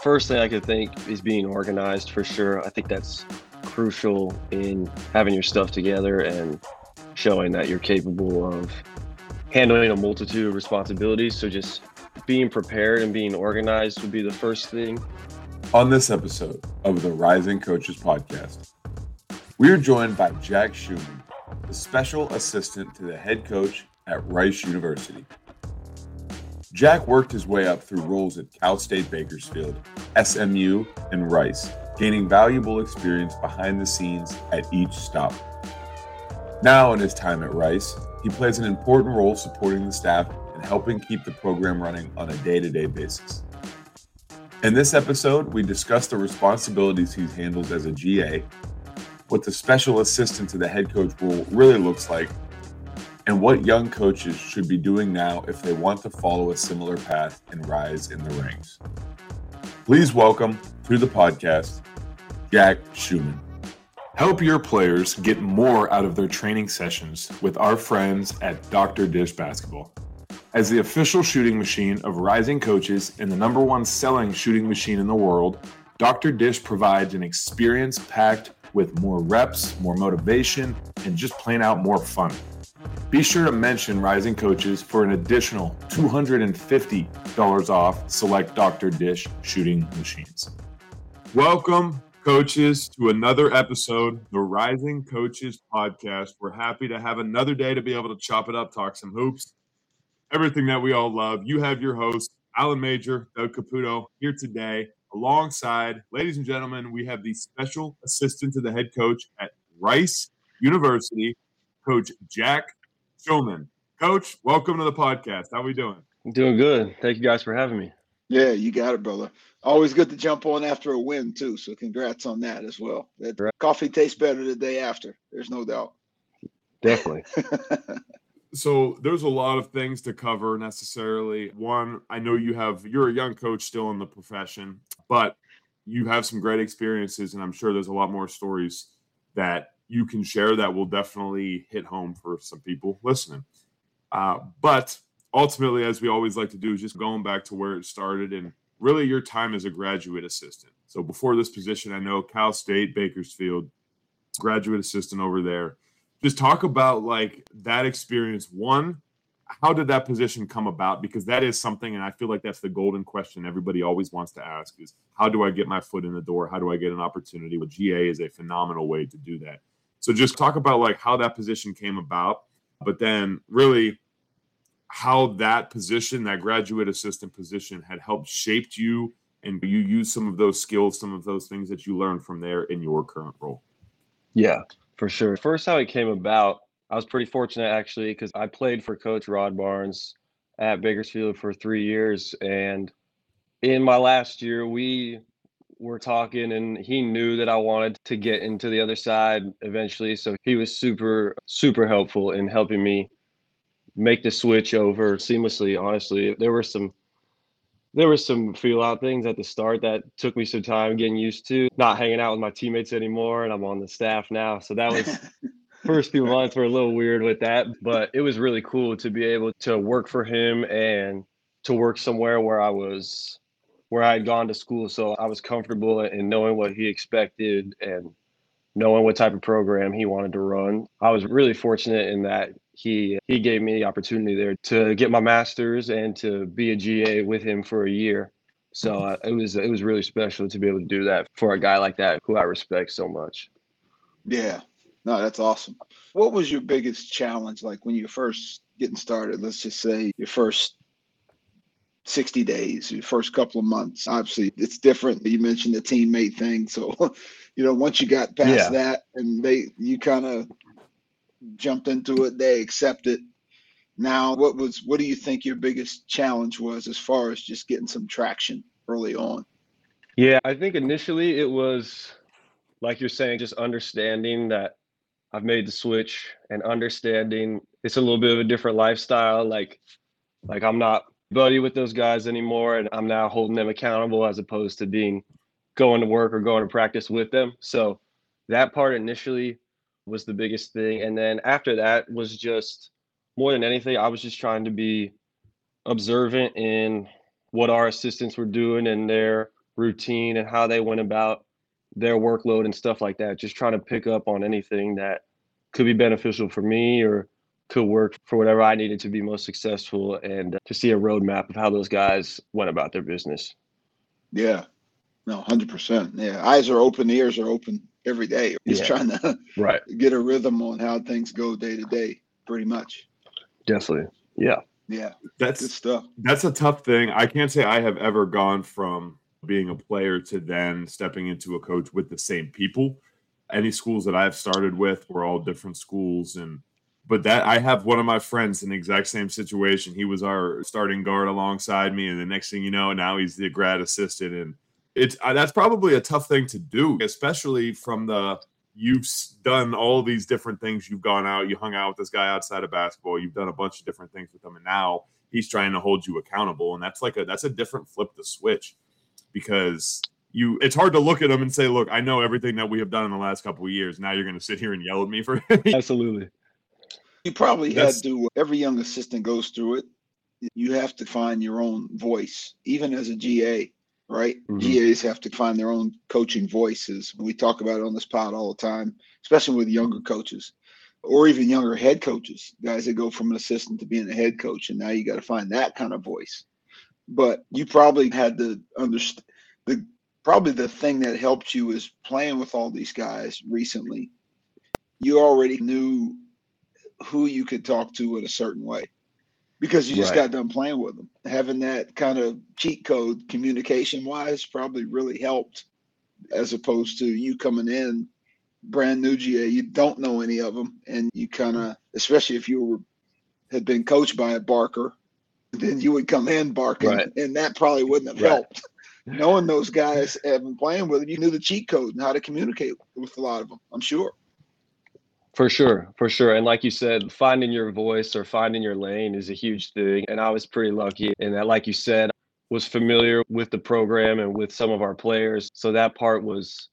First thing I could think is being organized for sure. I think that's crucial in having your stuff together and showing that you're capable of handling a multitude of responsibilities. So just being prepared and being organized would be the first thing. On this episode of the Rising Coaches Podcast, we are joined by Jack Schumann, the special assistant to the head coach at Rice University. Jack worked his way up through roles at Cal State Bakersfield, SMU, and Rice, gaining valuable experience behind the scenes at each stop. Now in his time at Rice, he plays an important role supporting the staff and helping keep the program running on a day-to-day basis. In this episode, we discuss the responsibilities he handles as a GA, what the special assistant to the head coach role really looks like, and what young coaches should be doing now if they want to follow a similar path and rise in the ranks. Please welcome to the podcast, Jack Schumann. Help your players get more out of their training sessions with our friends at Dr. Dish Basketball. As the official shooting machine of Rising Coaches and the #1 selling shooting machine in the world, Dr. Dish provides an experience packed with more reps, more motivation, and just plain out more fun. Be sure to mention Rising Coaches for an additional $250 off select Dr. Dish shooting machines. Welcome, coaches, to another episode of the Rising Coaches Podcast. We're happy to have another day to be able to chop it up, talk some hoops, everything that we all love. You have your host, Alan Major, Doug Caputo, here today. Alongside, ladies and gentlemen, we have the special assistant to the head coach at Rice University, Coach Jack Schumann. Coach, welcome to the podcast. How are we doing? I'm doing good. Thank you guys for having me. Yeah, you got it, brother. Always good to jump on after a win, too. So congrats on that as well. That coffee tastes better the day after. There's no doubt. Definitely. So there's a lot of things to cover necessarily. One, I know you're a young coach still in the profession, but you have some great experiences, and I'm sure there's a lot more stories that you can share that will definitely hit home for some people listening. But ultimately, as we always like to do, is just going back to where it started and really your time as a graduate assistant. So before this position, I know Cal State, Bakersfield, graduate assistant over there. Just talk about like that experience. One, how did that position come about? Because that is something, and I feel like that's the golden question everybody always wants to ask is, how do I get my foot in the door? How do I get an opportunity? Well, GA is a phenomenal way to do that. So just talk about like how that position came about, but then really how that position, that graduate assistant position, had helped shaped you, and you use some of those skills, some of those things that you learned from there in your current role. Yeah, for sure. First, how it came about, I was pretty fortunate actually because I played for Coach Rod Barnes at Bakersfield for 3 years. And in my last year, we were talking and he knew that I wanted to get into the other side eventually. So he was super, super helpful in helping me make the switch over seamlessly. Honestly, there were some feel out things at the start that took me some time getting used to, not hanging out with my teammates anymore. And I'm on the staff now. So that was first few months were a little weird with that, but it was really cool to be able to work for him and to work somewhere where I had gone to school. So I was comfortable in knowing what he expected and knowing what type of program he wanted to run. I was really fortunate in that he gave me the opportunity there to get my master's and to be a GA with him for a year. So it was really special to be able to do that for a guy like that who I respect so much. Yeah, no, that's awesome. What was your biggest challenge like when you first getting started? Let's just say your first 60 days, your first couple of months. Obviously, it's different. You mentioned the teammate thing. So, once you got past that and you kind of jumped into it, they accept it. Now, what do you think your biggest challenge was as far as just getting some traction early on? Yeah, I think initially it was, like you're saying, just understanding that I've made the switch and understanding it's a little bit of a different lifestyle. Like I'm not buddy with those guys anymore, and I'm now holding them accountable as opposed to going to work or going to practice with them. So that part initially was the biggest thing. And then after that was just more than anything, I was just trying to be observant in what our assistants were doing in their routine and how they went about their workload and stuff like that. Just trying to pick up on anything that could be beneficial for me or could work for whatever I needed to be most successful, and to see a roadmap of how those guys went about their business. Yeah. No, 100%. Yeah. Eyes are open, ears are open every day. Just trying to Right. get a rhythm on how things go day to day, pretty much. Definitely. Yeah. Yeah. That's Good stuff. That's a tough thing. I can't say I have ever gone from being a player to then stepping into a coach with the same people. Any schools that I've started with were all different schools, but that I have one of my friends in the exact same situation. He was our starting guard alongside me, and the next thing you know, now he's the grad assistant, and that's probably a tough thing to do, especially from you've done all these different things. You've gone out, you hung out with this guy outside of basketball, you've done a bunch of different things with him, and now he's trying to hold you accountable, and that's a different flip to switch, because it's hard to look at him and say, look, I know everything that we have done in the last couple of years. Now you're going to sit here and yell at me for it. Absolutely. You probably had to, every young assistant goes through it. You have to find your own voice, even as a GA, right? Mm-hmm. GAs have to find their own coaching voices. We talk about it on this pod all the time, especially with younger coaches or even younger head coaches, guys that go from an assistant to being a head coach. And now you got to find that kind of voice. But you probably had to understand probably the thing that helped you is playing with all these guys recently. You already knew who you could talk to in a certain way because you just got done playing with them. Having that kind of cheat code communication wise probably really helped, as opposed to you coming in brand new GA. You don't know any of them, and you kind of, especially if you had been coached by a Barker, then you would come in barking, and that probably wouldn't have helped. Knowing those guys have been playing with them, you knew the cheat code and how to communicate with a lot of them, I'm sure. For sure. And like you said, finding your voice or finding your lane is a huge thing. And I was pretty lucky in that, like you said, was familiar with the program and with some of our players. So that part was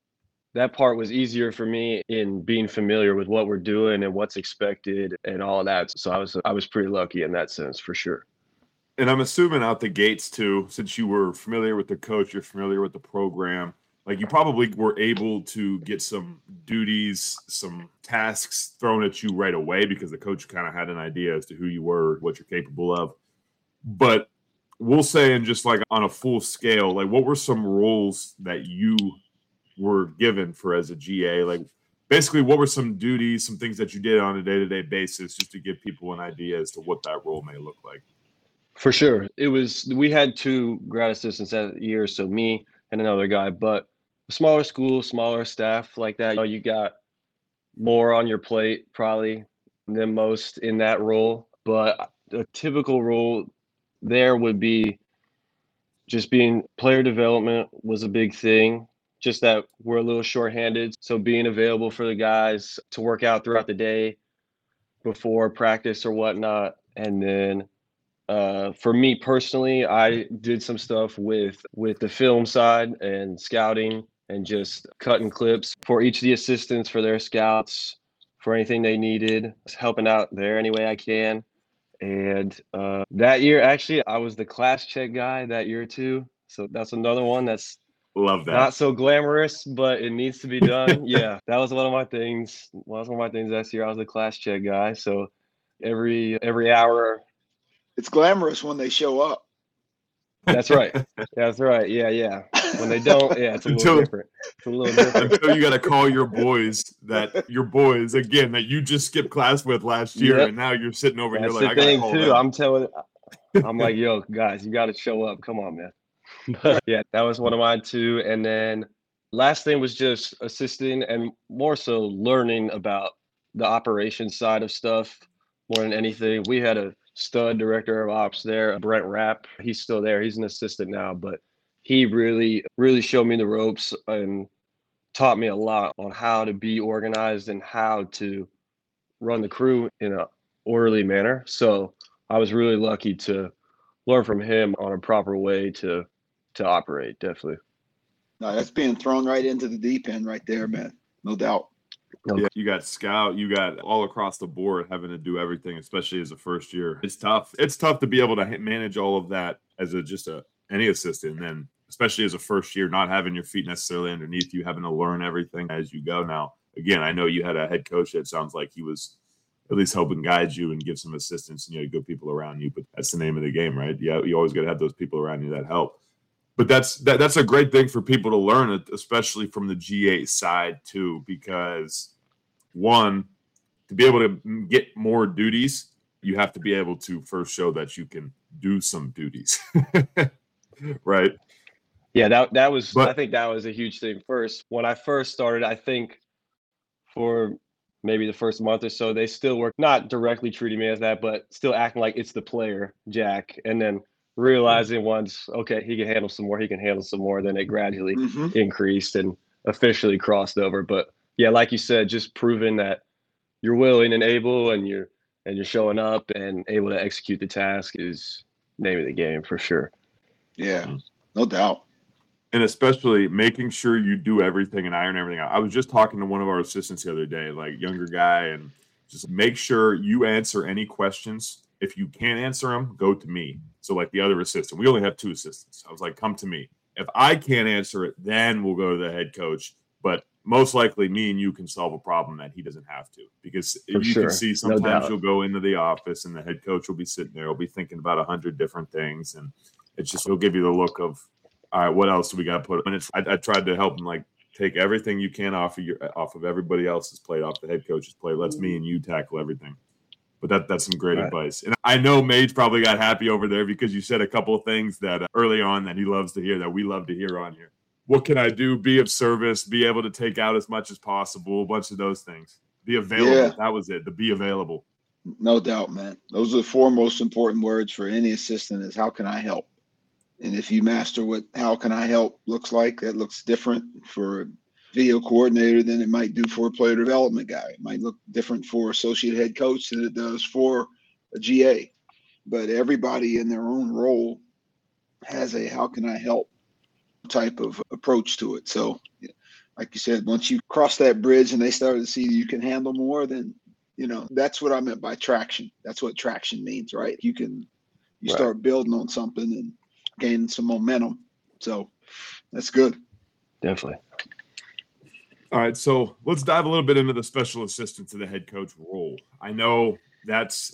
easier for me in being familiar with what we're doing and what's expected and all of that. So I was pretty lucky in that sense, for sure. And I'm assuming out the gates too, since you were familiar with the coach, you're familiar with the program, like you probably were able to get some duties, some tasks thrown at you right away because the coach kind of had an idea as to who you were, what you're capable of. But we'll say, and just like on a full scale, like what were some roles that you were given for as a GA? Like basically what were some duties, some things that you did on a day-to-day basis, just to give people an idea as to what that role may look like? For sure. We had 2 grad assistants that year, so me and another guy, but a smaller school, smaller staff like that, you got more on your plate probably than most in that role. But a typical role there would be just being player development was a big thing. Just that we're a little shorthanded. So being available for the guys to work out throughout the day before practice or whatnot. And then for me personally, I did some stuff with the film side and scouting and just cutting clips for each of the assistants, for their scouts, for anything they needed, helping out there any way I can. And that year, actually, I was the class check guy that year too. So that's another one that's Love that. Not so glamorous, but it needs to be done. Yeah, that was one of my things. One of my things this year. I was the class check guy. So every hour. It's glamorous when they show up. That's right. That's right. Yeah. When they don't, it's a little different. It's a little different. Until you got to call your boys again that you just skipped class with last year, and now you're sitting over and you're like, I got to call them. I'm like, yo, guys, you got to show up. Come on, man. But yeah, that was one of mine too. And then last thing was just assisting and more so learning about the operations side of stuff more than anything. We had a stud director of ops there, Brent Rapp. He's still there. He's an assistant now, but he really, really showed me the ropes and taught me a lot on how to be organized and how to run the crew in an orderly manner. So I was really lucky to learn from him on a proper way to operate, definitely. No, that's being thrown right into the deep end right there, man. No doubt. Yeah, you got scout, you got all across the board having to do everything, especially as a first year. It's tough. It's tough to be able to manage all of that as any assistant, and then especially as a first year, not having your feet necessarily underneath you, having to learn everything as you go. Now, again, I know you had a head coach that sounds like he was at least helping guide you and give some assistance, and you had good people around you, but that's the name of the game, right? Yeah, you always got to have those people around you that help. But that's a great thing for people to learn, especially from the GA side too, because one, to be able to get more duties, you have to be able to first show that you can do some duties, right? Yeah, that was, I think that was a huge thing first. When I first started, I think for maybe the first month or so, they still were not directly treating me as that, but still acting like it's the player, Jack. And then realizing once, okay, he can handle some more, then it gradually increased and officially crossed over. But yeah, like you said, just proving that you're willing and able, and you're showing up and able to execute the task is name of the game for sure. Yeah, no doubt. And especially making sure you do everything and iron everything out. I was just talking to one of our assistants the other day, like younger guy, and just make sure you answer any questions. If you can't answer them, go to me. So like the other assistant, we only have 2 assistants. I was like, come to me. If I can't answer it, then we'll go to the head coach. But most likely me and you can solve a problem that he doesn't have to, because can see sometimes you'll go into the office and the head coach will be sitting there, will be thinking about 100 different things. And it's just, he'll give you the look of, all right, what else do we got to put? And I tried to help him, like, take everything you can off of everybody else's plate, off the head coach's plate. Let's me and you tackle everything. But that's some great advice. And I know Mage probably got happy over there because you said a couple of things that early on that he loves to hear, that we love to hear on here. What can I do? Be of service, be able to take out as much as possible, a bunch of those things. Be available. Yeah. That was it, to be available. No doubt, man. Those are the 4 most important words for any assistant is how can I help? And if you master what how can I help looks like, that looks different for a video coordinator than it might do for a player development guy. It might look different for associate head coach than it does for a GA. But everybody in their own role has a how can I help type of approach to it. So like you said, once you cross that bridge and they started to see you can handle more, then, that's what I meant by traction. That's what traction means, right? You start building on something and gain some momentum. So that's good. Definitely. All right. So let's dive a little bit into the special assistant to the head coach role. I know that's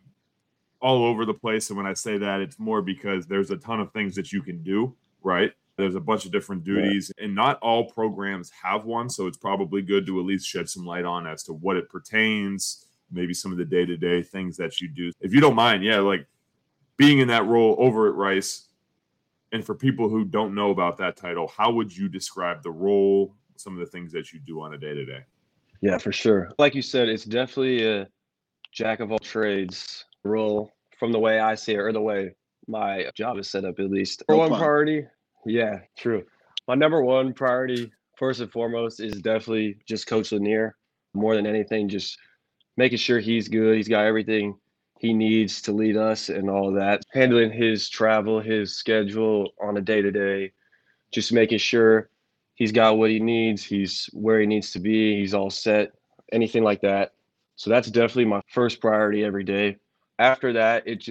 all over the place. And when I say that, it's more because there's a ton of things that you can do, right? There's a bunch of different duties and not all programs have one. So it's probably good to at least shed some light on as to what it pertains, maybe some of the day-to-day things that you do. If you don't mind, like being in that role over at Rice, and for people who don't know about that title, how would you describe the role, some of the things that you do on a day-to-day? Yeah, for sure. Like you said, it's definitely a jack of all trades role from the way I see it, or the way my job is set up, at least. Number one priority, yeah, true. My number one priority, first and foremost, is definitely just Coach Lanier. More than anything, just making sure he's good. He's got everything he needs to lead us and all that. Handling his travel, his schedule on a day-to-day, just making sure he's got what he needs, he's where he needs to be, he's all set, anything like that. So that's definitely my first priority every day. After that, it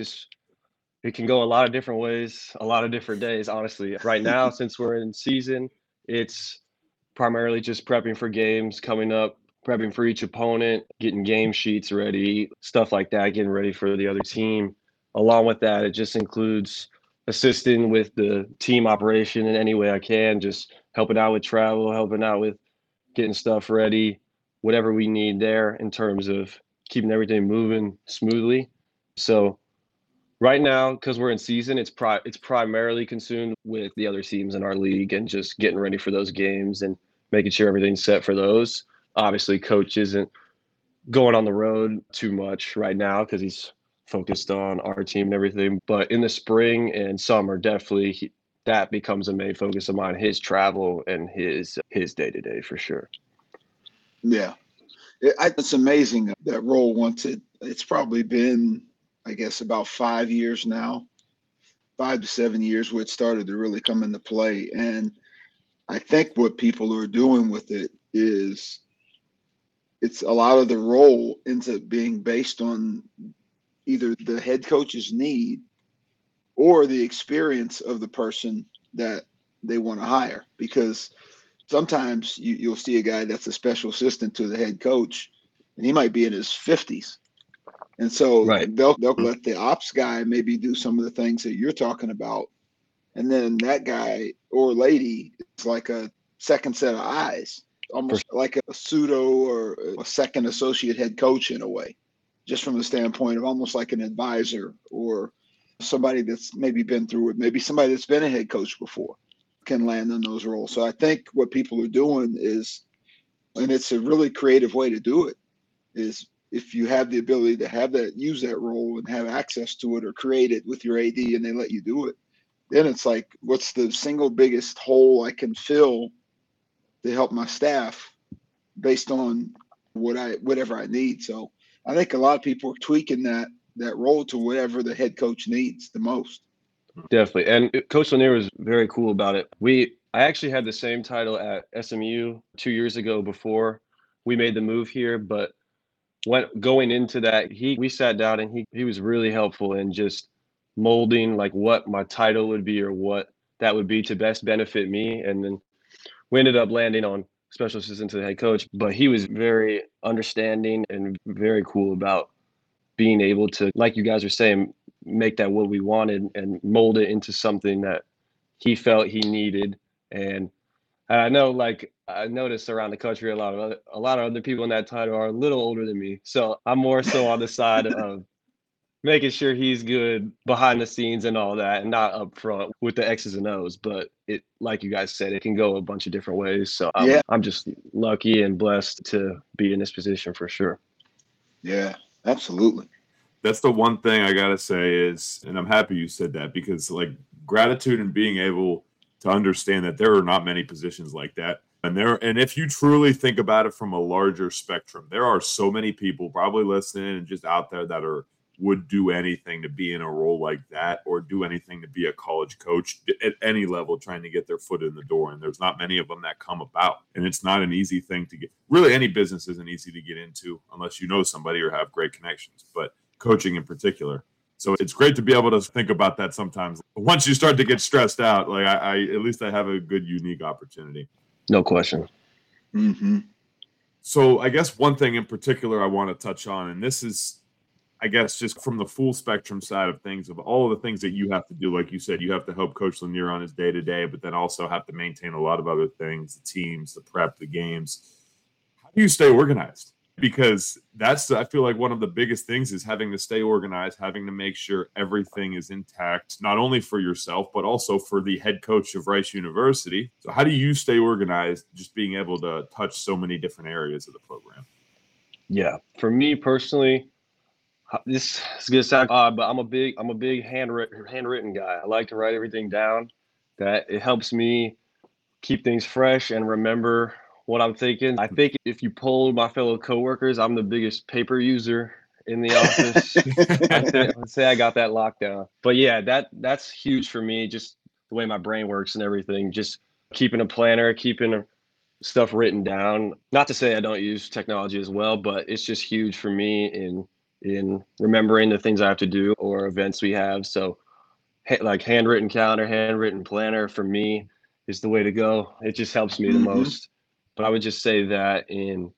can go a lot of different ways, a lot of different days, honestly. Right now, since we're in season, it's primarily just prepping for games coming up, prepping for each opponent, getting game sheets ready, stuff like that, getting ready for the other team. Along with that, it just includes assisting with the team operation in any way I can, just helping out with travel, helping out with getting stuff ready, whatever we need there in terms of keeping everything moving smoothly. So right now, because we're in season, it's primarily consumed with the other teams in our league and just getting ready for those games and making sure everything's set for those. Obviously, Coach isn't going on the road too much right now because he's focused on our team and everything. But in the spring and summer, definitely that becomes a main focus of mine, his travel and his day-to-day for sure. Yeah. It's amazing that role it's probably been, I guess, about 5 years now, 5 to 7 years where it started to really come into play. And I think what people are doing with it is it's a lot of the role ends up being based on either the head coach's need or the experience of the person that they want to hire, because sometimes you'll see a guy that's a special assistant to the head coach, and he might be in his 50s. And so Right. they'll let the ops guy maybe do some of the things that you're talking about. And then that guy or lady is like a second set of eyes, almost like a pseudo or a second associate head coach in a way, just from the standpoint of almost like an advisor or somebody that's maybe been through it, maybe somebody that's been a head coach before can land in those roles. So I think what people are doing is, and it's a really creative way to do it, is if you have the ability to have that, use that role and have access to it or create it with your AD and they let you do it, then it's like, what's the single biggest hole I can fill to help my staff based on whatever I need. So I think a lot of people are tweaking that role to whatever the head coach needs the most. Definitely. And Coach Lanier was very cool about it. I actually had the same title at SMU 2 years ago before we made the move here, but going into that, we sat down and he was really helpful in just molding like what my title would be or what that would be to best benefit me. And then we ended up landing on special assistant to the head coach, but he was very understanding and very cool about being able to, like you guys are saying, make that what we wanted and mold it into something that he felt he needed. And I know, like, I noticed around the country, a lot of other people in that title are a little older than me. So I'm more so on the side of making sure he's good behind the scenes and all that, and not up front with the X's and O's. But it, like you guys said, it can go a bunch of different ways. So I'm just lucky and blessed to be in this position for sure. Yeah, absolutely. That's the one thing I gotta say is, and I'm happy you said that, because like gratitude and being able to understand that there are not many positions like that. And if you truly think about it from a larger spectrum, there are so many people probably listening and just out there that would do anything to be in a role like that, or do anything to be a college coach at any level, trying to get their foot in the door. And there's not many of them that come about. And it's not an easy thing to get. Really, any business isn't easy to get into unless you know somebody or have great connections, but coaching in particular. So it's great to be able to think about that sometimes. Once you start to get stressed out, like I at least I have a good, unique opportunity. No question. Mm-hmm. So I guess one thing in particular I want to touch on, and this is, I guess, just from the full spectrum side of things, of all of the things that you have to do. Like you said, you have to help Coach Lanier on his day-to-day, but then also have to maintain a lot of other things, the teams, the prep, the games. How do you stay organized? Because that's, I feel like, one of the biggest things is having to stay organized, having to make sure everything is intact, not only for yourself, but also for the head coach of Rice University. So how do you stay organized, just being able to touch so many different areas of the program? Yeah, for me personally, this is gonna sound odd, but I'm a big handwritten guy. I like to write everything down. That it helps me keep things fresh and remember what I'm thinking. I think if you poll my fellow coworkers, I'm the biggest paper user in the office. Let's say I got that locked down. But yeah, that's huge for me, just the way my brain works and everything. Just keeping a planner, keeping stuff written down. Not to say I don't use technology as well, but it's just huge for me in remembering the things I have to do or events we have. So like handwritten calendar, handwritten planner for me is the way to go. It just helps me the most. But I would just say that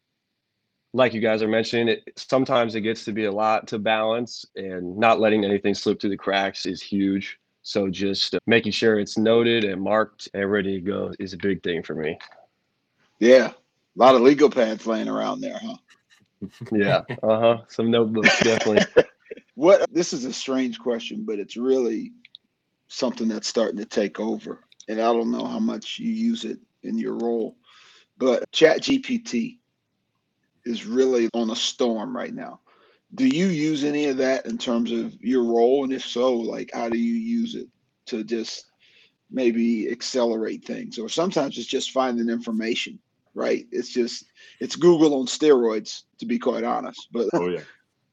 like you guys are mentioning, sometimes it gets to be a lot to balance, and not letting anything slip through the cracks is huge. So just making sure it's noted and marked and ready to go is a big thing for me. Yeah. A lot of legal pads laying around there, huh? Yeah. Some notebooks, definitely. This is a strange question, but it's really something that's starting to take over. And I don't know how much you use it in your role, but ChatGPT is really on a storm right now. Do you use any of that in terms of your role? And if so, like, how do you use it to just maybe accelerate things? Or sometimes it's just finding information, right? It's Google on steroids, to be quite honest. But oh yeah.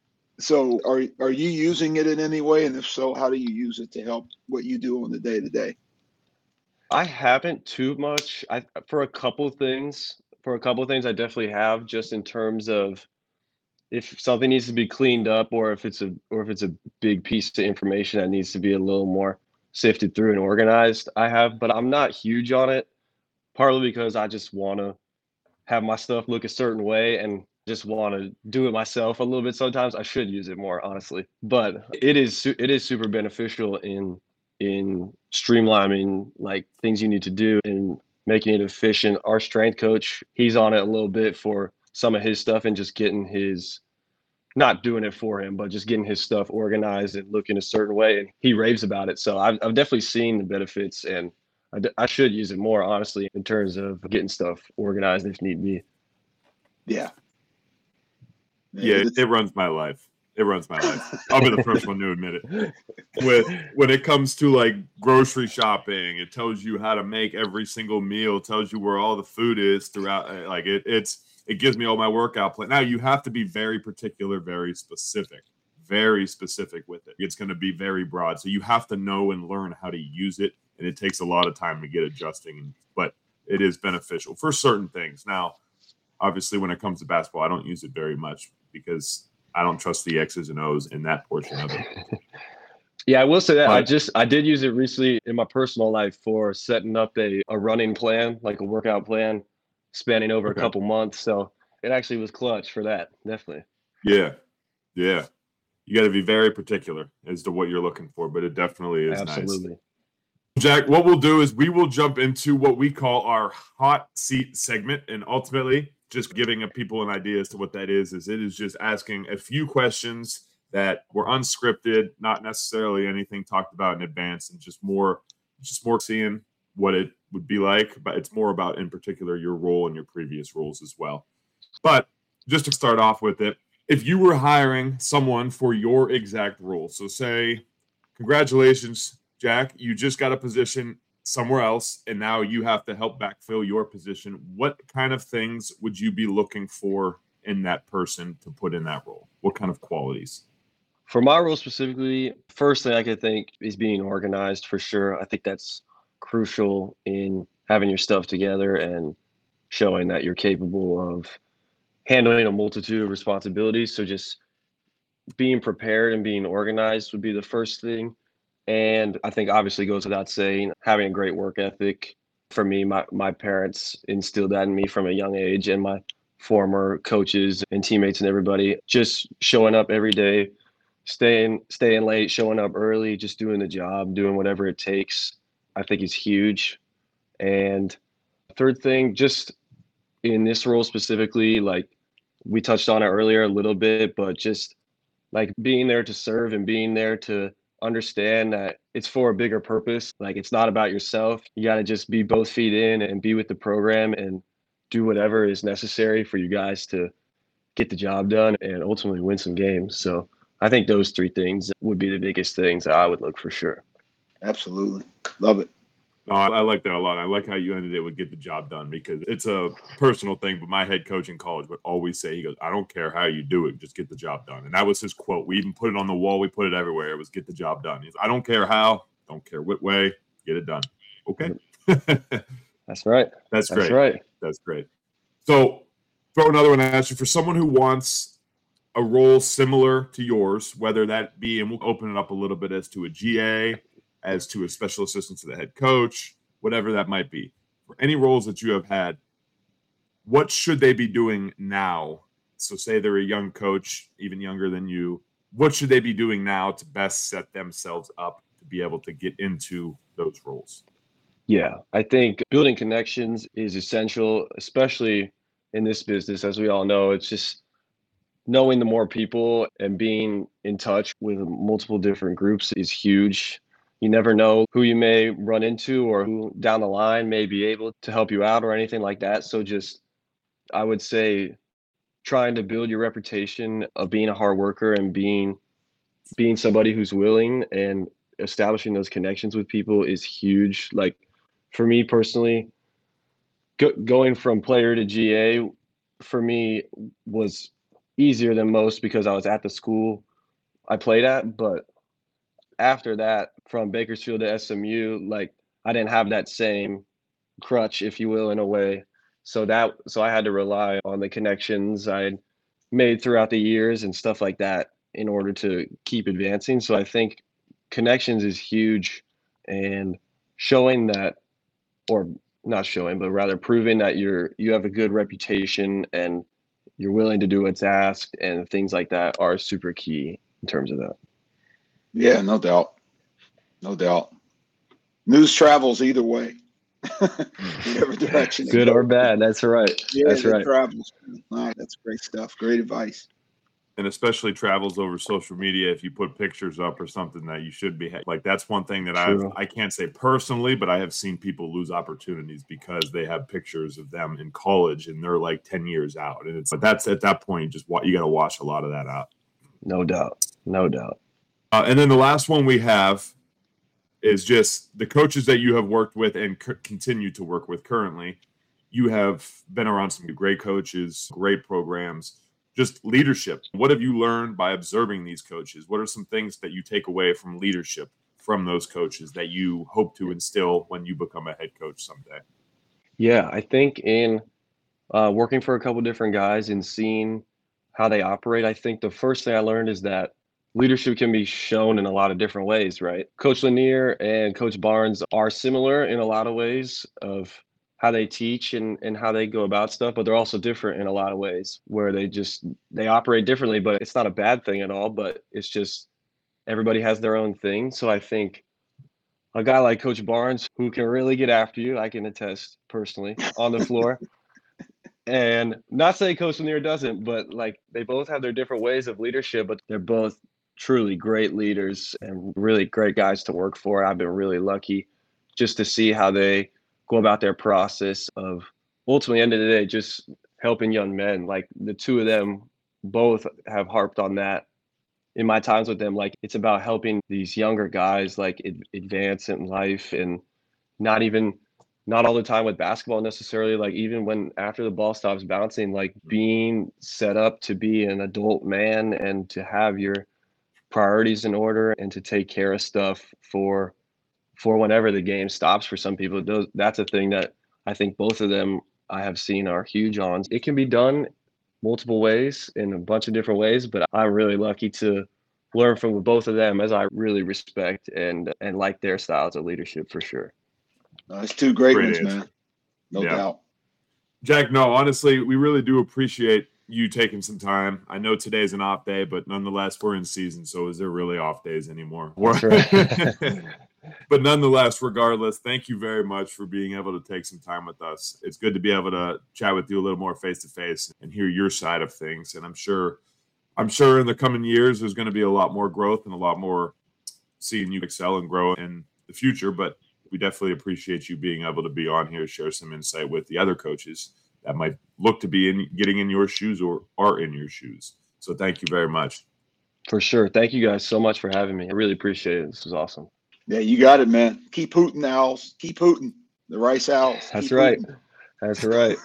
So are you using it in any way? And if so, how do you use it to help what you do on the day-to-day? I haven't too much. For a couple of things, I definitely have, just in terms of if something needs to be cleaned up, or if it's a big piece of information that needs to be a little more sifted through and organized. I have, but I'm not huge on it, partly because I just want to have my stuff look a certain way and just want to do it myself a little bit. Sometimes I should use it more, honestly, but it is super beneficial in streamlining like things you need to do and making it efficient. Our strength coach, he's on it a little bit for some of his stuff and just getting his, not doing it for him, but just getting his stuff organized and looking a certain way. And he raves about it. So I've definitely seen the benefits, and I should use it more, honestly, in terms of getting stuff organized if need be. Yeah. Yeah, it runs my life. It runs my life. I'll be the first one to admit it. When it comes to like grocery shopping, it tells you how to make every single meal, tells you where all the food is throughout. Like it gives me all my workout plan. Now you have to be very particular, very specific with it. It's going to be very broad. So you have to know and learn how to use it. And it takes a lot of time to get adjusting, but it is beneficial for certain things. Now, obviously, when it comes to basketball, I don't use it very much because I don't trust the X's and O's in that portion of it. Yeah, I will say that I did use it recently in my personal life for setting up a running plan, like a workout plan, spanning over a couple months. So it actually was clutch for that, definitely. Yeah. You got to be very particular as to what you're looking for, but it definitely is Absolutely. Nice. Jack, what we'll do is we will jump into what we call our hot seat segment, and ultimately just giving people an idea as to what that is it is just asking a few questions that were unscripted, not necessarily anything talked about in advance, and just more seeing what it would be like, but it's more about, in particular, your role and your previous roles as well. But just to start off with it, if you were hiring someone for your exact role, so say, congratulations, Jack, you just got a position somewhere else, and now you have to help backfill your position. What kind of things would you be looking for in that person to put in that role? What kind of qualities? For my role specifically, first thing I could think is being organized for sure. I think that's crucial in having your stuff together and showing that you're capable of handling a multitude of responsibilities. So just being prepared and being organized would be the first thing. And I think obviously goes without saying, having a great work ethic. For me, my parents instilled that in me from a young age, and my former coaches and teammates and everybody, just showing up every day, staying late, showing up early, just doing the job, doing whatever it takes, I think is huge. And third thing, just in this role specifically, like we touched on it earlier a little bit, but just like being there to serve and being there to understand that it's for a bigger purpose. Like it's not about yourself. You got to just be both feet in and be with the program and do whatever is necessary for you guys to get the job done and ultimately win some games. So I think those three things would be the biggest things that I would look for sure. Absolutely. Love it. No, I like that a lot. I like how you ended it with get the job done, because it's a personal thing. But my head coach in college would always say, he goes, I don't care how you do it, just get the job done. And that was his quote. We even put it on the wall. We put it everywhere. It was get the job done. He's, I don't care how, don't care what way, get it done. Okay. That's right. That's great. That's right. That's great. So throw another one at you. For someone who wants a role similar to yours, whether that be, and we'll open it up a little bit, as to a GA, as to a special assistant to the head coach, whatever that might be. For any roles that you have had, what should they be doing now? So say they're a young coach, even younger than you. What should they be doing now to best set themselves up to be able to get into those roles? Yeah, I think building connections is essential, especially in this business. As we all know, it's just knowing the more people and being in touch with multiple different groups is huge. You never know who you may run into or who down the line may be able to help you out or anything like that. So just, I would say, trying to build your reputation of being a hard worker and being somebody who's willing, and establishing those connections with people is huge. Like for me personally, going from player to GA for me was easier than most because I was at the school I played at. But after that, from Bakersfield to SMU, like I didn't have that same crutch, if you will, in a way. So I had to rely on the connections I made throughout the years and stuff like that in order to keep advancing. So I think connections is huge. and showing that, or not showing, but rather proving that you have a good reputation and you're willing to do what's asked, and things like that are super key in terms of that. Yeah, no doubt. No doubt. News travels either way. Whatever direction. Good or bad. That's right. Yeah, that's right. Travels. All right, that's great stuff. Great advice. And especially travels over social media. If you put pictures up or something that you should be like, that's one thing that I can't say personally, but I have seen people lose opportunities because they have pictures of them in college and they're like 10 years out. And that's at that point, you got to wash a lot of that out. No doubt. And then the last one we have is just the coaches that you have worked with and continue to work with currently. You have been around some great coaches, great programs. Just leadership. What have you learned by observing these coaches? What are some things that you take away from leadership from those coaches that you hope to instill when you become a head coach someday? Yeah, I think in working for a couple different guys and seeing how they operate, I think the first thing I learned is that leadership can be shown in a lot of different ways, right? Coach Lanier and Coach Barnes are similar in a lot of ways of how they teach and how they go about stuff, but they're also different in a lot of ways where they operate differently, but it's not a bad thing at all, but it's just everybody has their own thing. So I think a guy like Coach Barnes, who can really get after you, I can attest personally, on the floor. And not saying Coach Lanier doesn't, but like they both have their different ways of leadership, but they're both truly great leaders and really great guys to work for. I've been really lucky just to see how they go about their process of ultimately, end of the day, just helping young men. Like the two of them both have harped on that in my times with them. Like it's about helping these younger guys like advance in life, and not all the time with basketball necessarily, like even when after the ball stops bouncing, like being set up to be an adult man and to have your priorities in order and to take care of stuff for whenever the game stops. For some people, that's a thing that I think both of them I have seen are huge on. It can be done multiple ways in a bunch of different ways, but I'm really lucky to learn from both of them, as I really respect and like their styles of leadership for sure. It's two great ones, man. No doubt. Jack, no, honestly, we really do appreciate you taking some time. I know today's an off day, but nonetheless, we're in season, so is there really off days anymore? That's right. But nonetheless, regardless, thank you very much for being able to take some time with us. It's good to be able to chat with you a little more face-to-face and hear your side of things. And I'm sure in the coming years, there's going to be a lot more growth and a lot more seeing you excel and grow in the future. But we definitely appreciate you being able to be on here, share some insight with the other coaches that might look to be getting in your shoes or are in your shoes. So thank you very much. For sure. Thank you guys so much for having me. I really appreciate it. This was awesome. Yeah, you got it, man. Keep hooting, Owls. Keep hooting. The Rice Owls. That's right. That's right.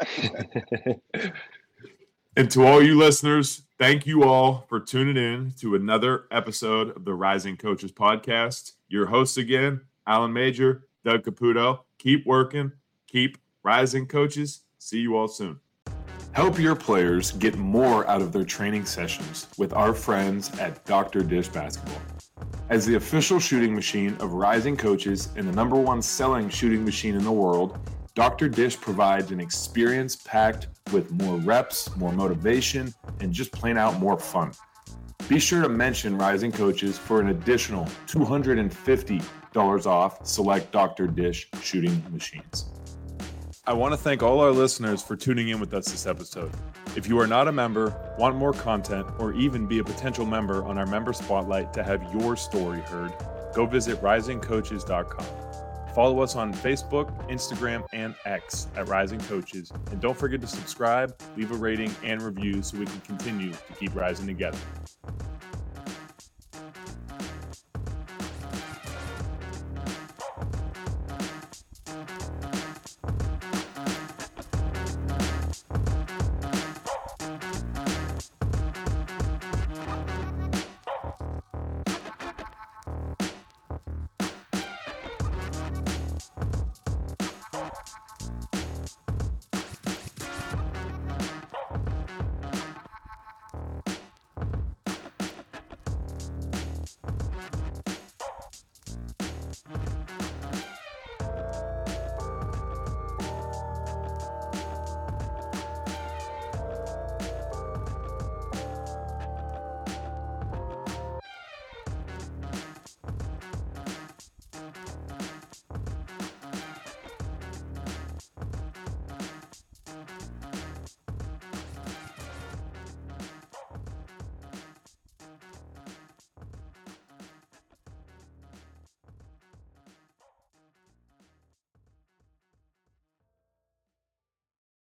And to all you listeners, thank you all for tuning in to another episode of the Rising Coaches Podcast. Your hosts again, Alan Major, Doug Caputo. Keep working. Keep rising, coaches. See you all soon. Help your players get more out of their training sessions with our friends at Dr. Dish Basketball. As the official shooting machine of Rising Coaches and the #1 selling shooting machine in the world, Dr. Dish provides an experience packed with more reps, more motivation, and just plain out more fun. Be sure to mention Rising Coaches for an additional $250 off select Dr. Dish shooting machines. I want to thank all our listeners for tuning in with us this episode. If you are not a member, want more content, or even be a potential member on our member spotlight to have your story heard, go visit risingcoaches.com. Follow us on Facebook, Instagram, and X at Rising Coaches. And don't forget to subscribe, leave a rating and review so we can continue to keep rising together.